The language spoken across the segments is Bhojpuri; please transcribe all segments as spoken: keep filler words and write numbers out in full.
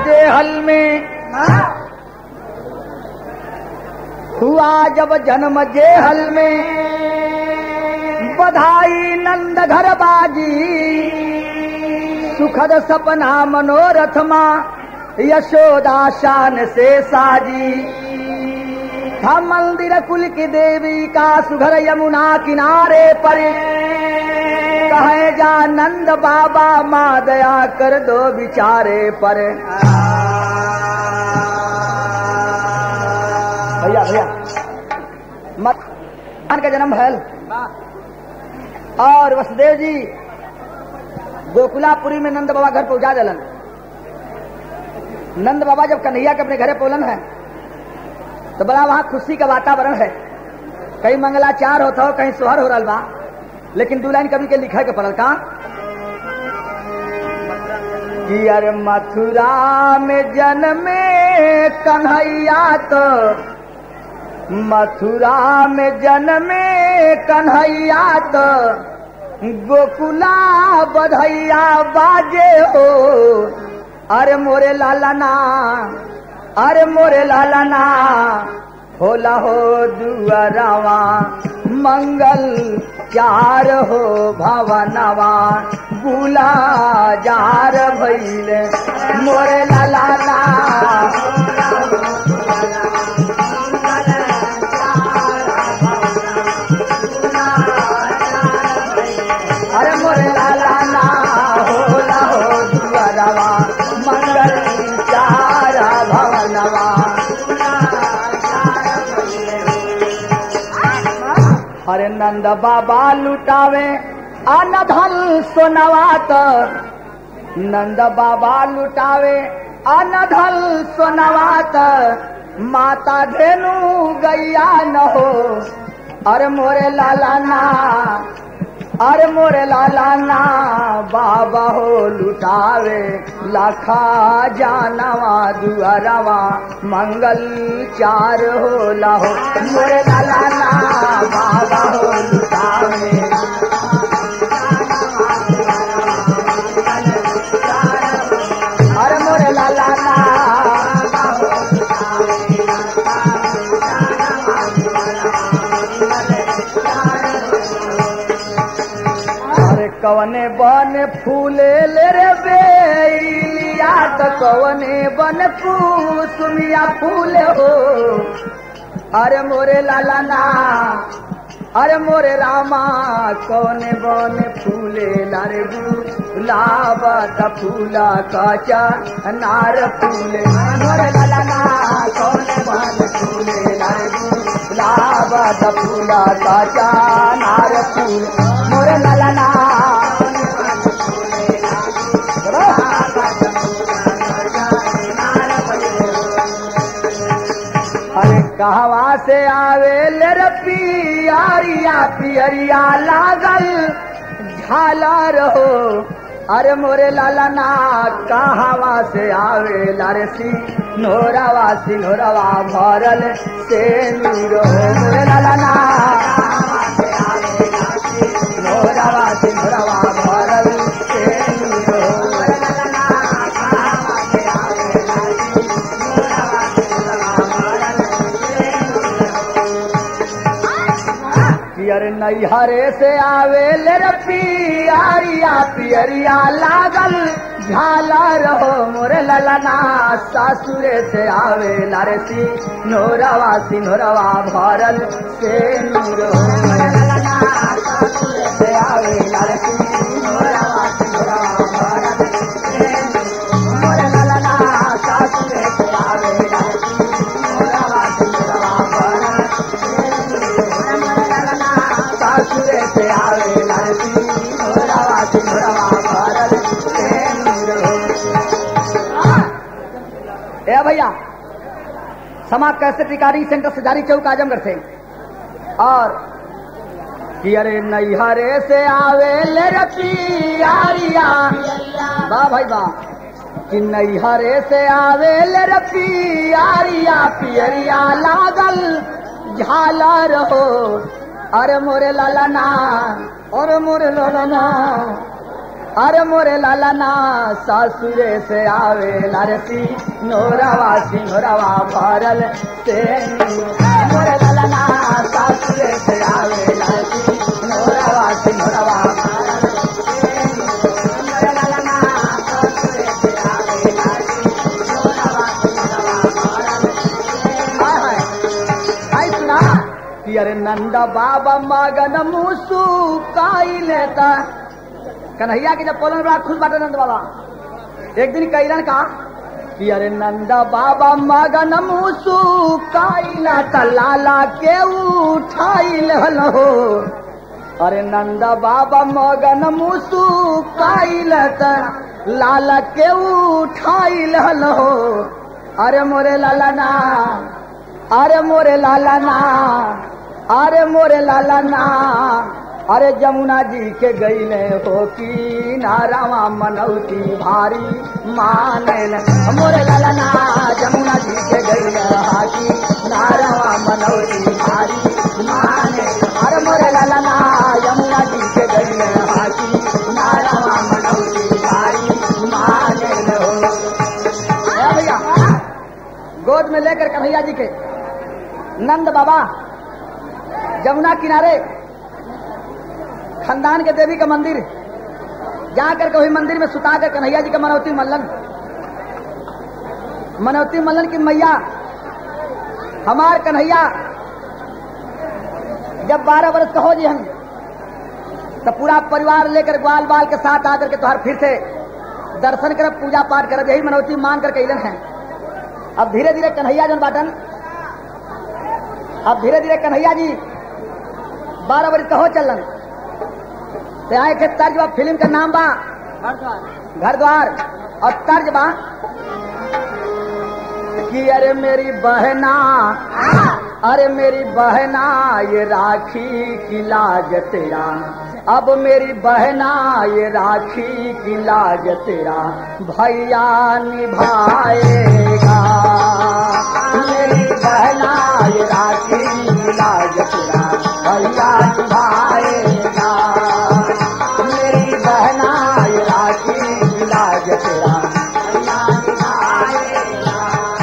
जेहल में हुआ जब जन्म जेहल में बधाई नंद घर बाजी सुखद सपना मनोरथ मां यशोदा शान से साजी था मंदिर कुल की देवी का सुघर यमुना किनारे पर कहे जा नंद बाबा माँ दया कर दो बिचारे पर। भैया भैया मत का जन्म भयल और वसुदेव जी गोकुलापुरी में नंद बाबा घर पहुंचा दलन। नंद बाबा जब कन्हैया के अपने घरे पहुंचन है तो बड़ा वहां खुशी का वातावरण है। कहीं मंगलाचार होता हो, कहीं सोहर हो रहा बा, लेकिन दो लाइन कवि के लिखा के पड़ल का कि अरे मथुरा में जन्मे कन्हैया तो मथुरा में जन्मे कन्हैया तो गोकुला बधैया बाजे हो। अरे मोरे लाला ना अरे मोरे लाला ना होला हो दुआरावा मंगल चार हो भवनवा बुला जार भइले मोरे लाला ना। अरे मोरे लाला ना होला हो दुआरावा मंगल चार भवनवा। हरे नंद बाबा लुटावे अनधन सोनवात नंद बाबा लुटावे अनधन सोनवात माता धेनु गैया न हो। अरे मोरे लाला ना अरे मोरे लाला ना बाबा हो लुटावे लाखा जानवा दुआरवा मंगल चार हो लाहो। मोरे लाला ना बाबा हो लुटावे अरे मोरे लाला ना कवने बन फूले ले रे बेलिया तो कवने बन कुसुमिया फूले हो। अरे मोरे लाला ना अरे मोरे रामा कवने बन फूले लारे गुलाबा त फूला काचा नार फूले। मोरे लाला ना कवने बन फूले लारे गुलाबा त फूला काचा नार फूले। मोरे लाला ना अरे कहवा से आवे ले रे पियरिया पियरिया लागल झालर हो। अरे मोरे लाला ना कहवा से आवे लारे सी नोरावा सिनोरावा भरल से नीरो। मोरे लाला ना नोरावा सिनोरावा भरल से नीरो। पियर नैहरे से आवे ले रे पियरिया पियरिया लागल झालर हो। मोरे लाला ना सासुरे से आवे लारे सी नोरावा सिनोरावा भरल से नीरो। मोरे लाला ना सासुरे से आवे लारे सी नोरावा सिनोरावा भरल से नीरो। मोरे लाला ना सासुरे से आवे लारे सी नोरावा सिनोरावा भरल सासुरे से आवे लारे सी नोरावा सिनोरावा भरल से नीरो। ए भैया समा कैसे टिकारी सेंटर से जारी चौक आजमगढ़ से और कि अरे नैहरे से आवे ले रे पियरिया वाह भाई वाह कि नैहरे से आवे ले रे पियरिया पियरिया लागल झालर हो। अरे मोरे लाला ना और मोरे लाला ना अरे मोरे लाला ना सासुरे से आवे लारसी नोरावा सिंहरावा भरल से मोरे लाला ना सासुरे से आवे लारसी नोरावा सिंहरावा भरल मोरे लाला ना सासुरे से आवे लारसी नोरावा सिंहरावा भरल। आई सुना कि अरे नंदा बाबा मगन मुसु काई लेता कन्हैया की जब पोलन बड़ा खुश बाटे नंद बाबा एक दिन कैलन का कि अरे नंद बाबा मगन मुसु काइला त लाला के उठाइल हो। अरे नंद बाबा मगन मुसु काइला त लाला के उठाइल हो। अरे मोरे लाला ना अरे मोरे लाला ना अरे मोरे लाला ना अरे जमुना जी के गईले हो की नारावा मनौती भारी माने मोरे लाला ना जमुना जी के गईले हाकी नारावा मनौती भारी माने। अरे मोरे लाला ना यमुना जी के गईले हाकी नारावा मनौती भारी माने हो। भैया गोद में लेकर कन्हैया जी के नंद बाबा जमुना किनारे खानदान के देवी का मंदिर जाकर के वही मंदिर में सुता कर कन्हैया जी का मनौती मल्लन मनौती मल्लन की मैया हमार कन्हैया जब बारह वर्ष का हो जी हम तो पूरा परिवार लेकर ग्वाल बाल के साथ आकर के तुहार फिर से दर्शन कर पूजा पाठ कर यही मनौती मान कर कैलन है। अब धीरे धीरे कन्हैया जन बाटन अब धीरे धीरे कन्हैया जी बारह वर्ष का हो चलन यहाँ एक तर्ज बा फिल्म का नाम बा घर द्वार और तर्ज बा कि अरे मेरी बहना अरे मेरी बहना ये राखी की लाज तेरा अब मेरी बहना ये राखी की लाज तेरा भैया निभाएगा। मेरी बहना ये राखी की लाज तेरा भैया निभाएगा। मेरी बहना ये राखी की लाज तेरा भैया निभाएगा।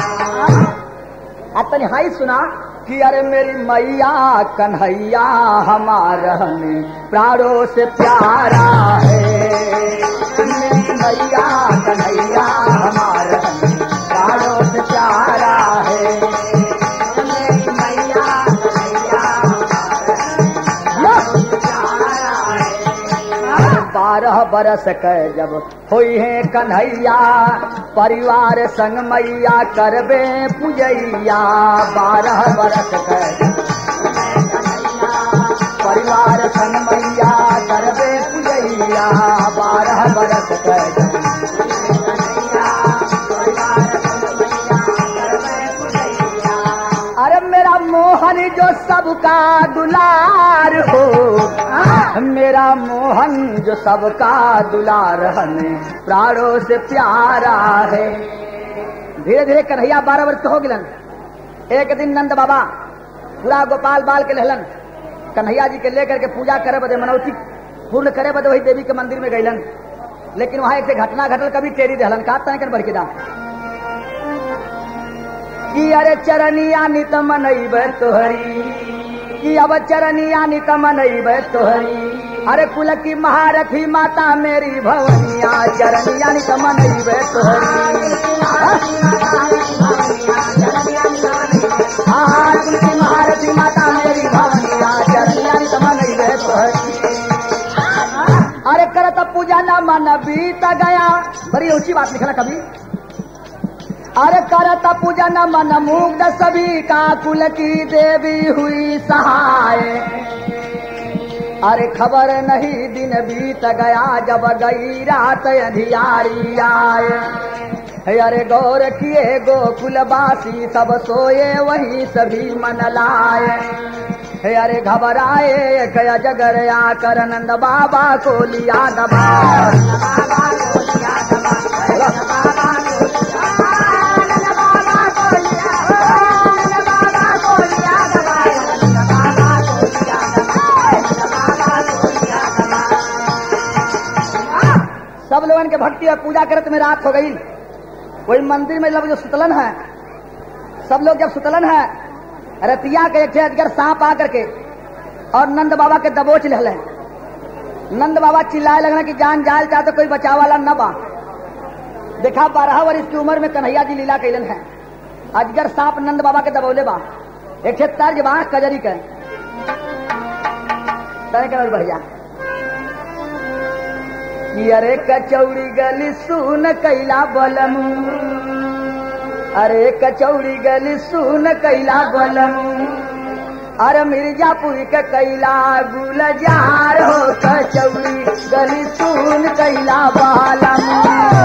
अतन हाई सुना कि अरे मेरी मैया कन्हैया हमारा प्राणों से प्यारा है। मेरी मैया कन्हैया हमारा प्राणों से प्यारा है। मेरी मैया कन्हैया बारह बरस के जब हुई है कन्हैया परिवार संग मैया करबे पूजैया। बारह बरस के परिवार संग मैया करबे पूजैया। बारह बरस के अरे मेरा मोहन जो सबका दुलार हो मेरा मोहन जो सबका दुलार हमें प्राणों से प्यारा है। धीरे धीरे कन्हैया बारह वर्ष हो गिलन। एक दिन नंद बाबा पूरा गोपाल बाल के लहलन कन्हैया जी के लेकर के पूजा करे बदे मनौती पूर्ण करे बदे वही देवी के मंदिर में गईलन। लेकिन वहां एक से घटना घटल कभी टेरी दहलन का तय बढ़ के दा कि अरे चरनिया नित मनईब तोहरी कि अब चरनिया नित मनईब तोहरी। अरे कुल की महारथी माता मेरी भवनिया चरनिया नित मनईब तोहरी। हाँ कुल की महारथी माता मेरी भवनिया चरनिया नित मनईब तोहरी। अरे करत पूजा न मन बीत गया बड़ी ऊंची बात लिखना कभी। अरे करत पूजन मन मुग्ध सभी का कुल की देवी हुई सहाय। अरे खबर नहीं दिन बीत गया जब गई रात अंधियारी आए। अरे गौर किए गोकुलवासी सब सोए वही सभी मन लाए। अरे घबराए कया जगर आकर नंद बाबा को लिया दबा। के भक्ति और पूजा करत में रात हो गई। वही मंदिर में जब जो सुतलन है, सब लोग जब सुतलन है, रतिया के एक अजगर सांप आ करके और नंद बाबा के दबोच ले। नंद बाबा चिल्लाए लगना कि जान जाल चाह तो कोई बचाव वाला न बा। देखा बारह वर्ष की उम्र में कन्हैया जी लीला कैलन है। अजगर सांप नंद बाबा के दबोले बा। एक तर्ज बा कजरी के भैया कि अरे कचौड़ी गली सुन कैला बलमू, अरे कचौड़ी गली सुन कैला बलमू, अरे मिर्जापुर के कैला गुलजार हो, कचौड़ी गली सुन कैला बलमू।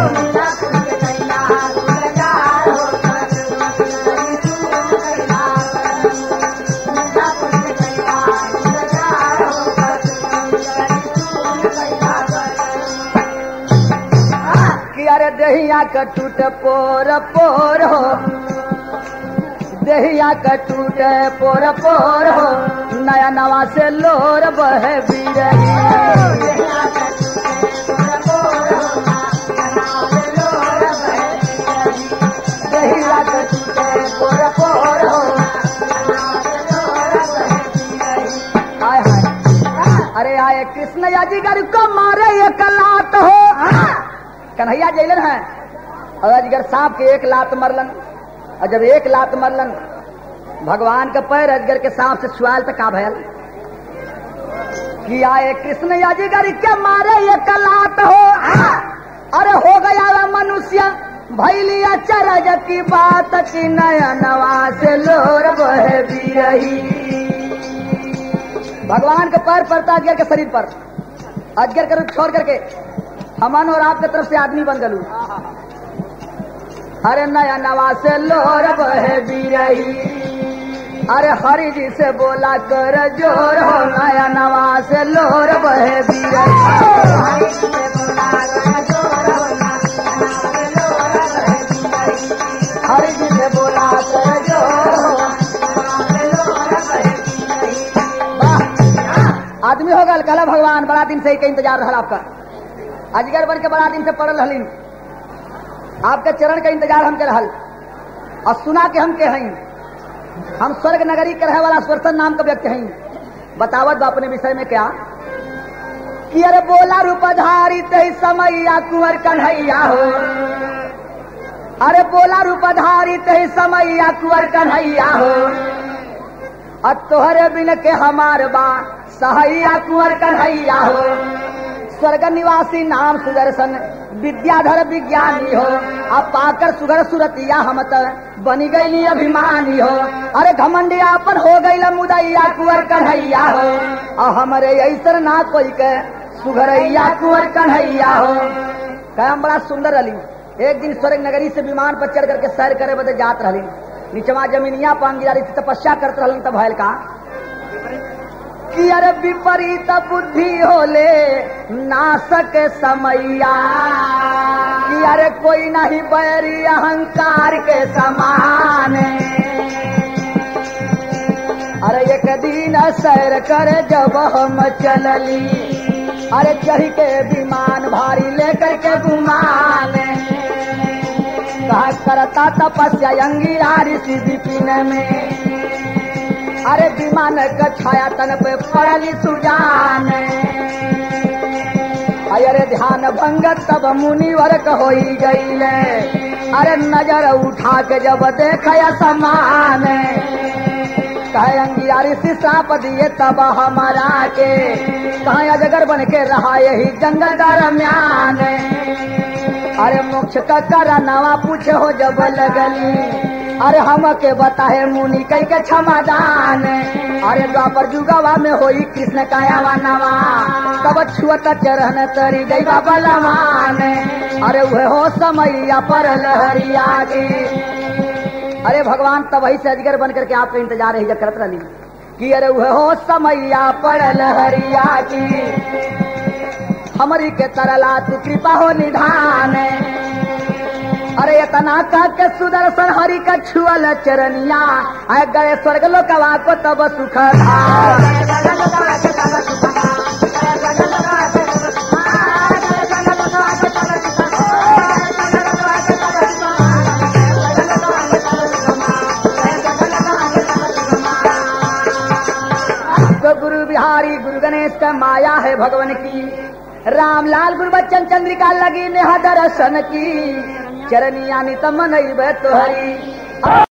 अरे दहिया का टूट पोर पोर हो, दहिया का टूट पोर पोर हो, नया नवा से लोर बहे बिरही। दहिया का टूट पोर पोर हो, हाय हाय। अरे आए कृष्ण याजीगर को मारे एक लात हो, कन्हैया जैलन है और अजगर सांप के एक लात मरलन। और जब एक लात मरलन भगवान का पैर अजगर के सांप से छुआल तक का भयल कि आए कृष्ण अजगर के मारे एक लात हो। अरे हो गया मनुष्य भैलिया चरज की बात की नया नवा से लोर बहे बिरही। भगवान का पैर पड़ता अजगर के शरीर पर, अजगर का रूप छोड़ करके हमन और आपके तरफ से आदमी बन गलू। अरे नया नवा से लोर बहे बिरही, अरे हरि जी से बोला कर जोर हो, नया नवा से लोर बहे बिरही। हरि जी से बोला कर जोर हो, आदमी हो गल। कहला भगवान बड़ा दिन से ही इंतजार रहा आपका, अजगर बन के बड़ा दिन से पड़ल रहलीन, आपके चरण का इंतजार हम के रहल। और सुना के हम के हई, हम स्वर्ग नगरी के रहे वाला स्वर्सन नाम का व्यक्ति हई। बतावत बा अपने विषय में क्या कि अरे बोला रूपधारी ते समैया कुंवर कन्हैया हो, अरे बोला रूपधारी ते समैया कुंवर कन्हैया हो, और तोहरे बिन के हमार बा सहैया कुंवर कन्हैया हो। स्वर्ग निवासी नाम सुदर्शन विद्याधर विज्ञानी हो, अब पाकर सुगर सुरतिया हम त बनी गई अभिमानी हो। अरे घमंडिया अपन हो गई मुदैया कुंवर कन्हैया हो, और हमारे ऐसा ना कोई के सुघरैया कुंवर कन्हैया हो। कह बड़ा सुंदर रही। एक दिन स्वर्ग नगरी से विमान पर चढ़ करके सैर करे बदे जात रही, नीचवा जमीनिया पान गिरा रही, तपस्या करते रहन। तब भयल का कि अरे विपरीत बुद्धि होले नासक समैया, कि अरे कोई नहीं बैरी अहंकार के समान। अरे एक दिन सैर करे जब हम चलली, अरे चढ़ के विमान भारी लेकर के गुमान। कहा करता तपस्या अंगिरा ऋषि विपिन में, अरे विमान का छाया तन पे पड़ली सुजान। अरे ध्यान भंग तब मुनिवर हो गई, अरे नजर उठा के जब देखा समान। कहे अंगिरा ऋषि श्राप दिए तब हमारा के, कहा अजगर बन के रहा यही जंगल दरम्यान। अरे मोक्ष का करा नवा पूछे हो जब लगली, अरे हम के बताए मुनि कई के क्षमादान। अरे द्वापर जुगवा में होई कृष्ण कायावा नवा, तब छुअत चरण तरी गई बाबा लमान। अरे वह हो समैया पर लहरिया के, अरे भगवान तब वही से अजगर बन करके आपका इंतजार ही करत रही कि अरे वह हो समैया पर लहरिया की, हमारी के तरला तू कृपा हो निधान। अरे इतना का के सुदर्शन हरि का छुअल चरनिया, आए गए स्वर्ग लोकवा को तब सुख था। धारी गुरु गणेश का माया है भगवान की। राम लाल गुरु बच्चन चंद्रिका लगी नेहा दर्शन की, चरनिया नितम नहीं बह तोहरी।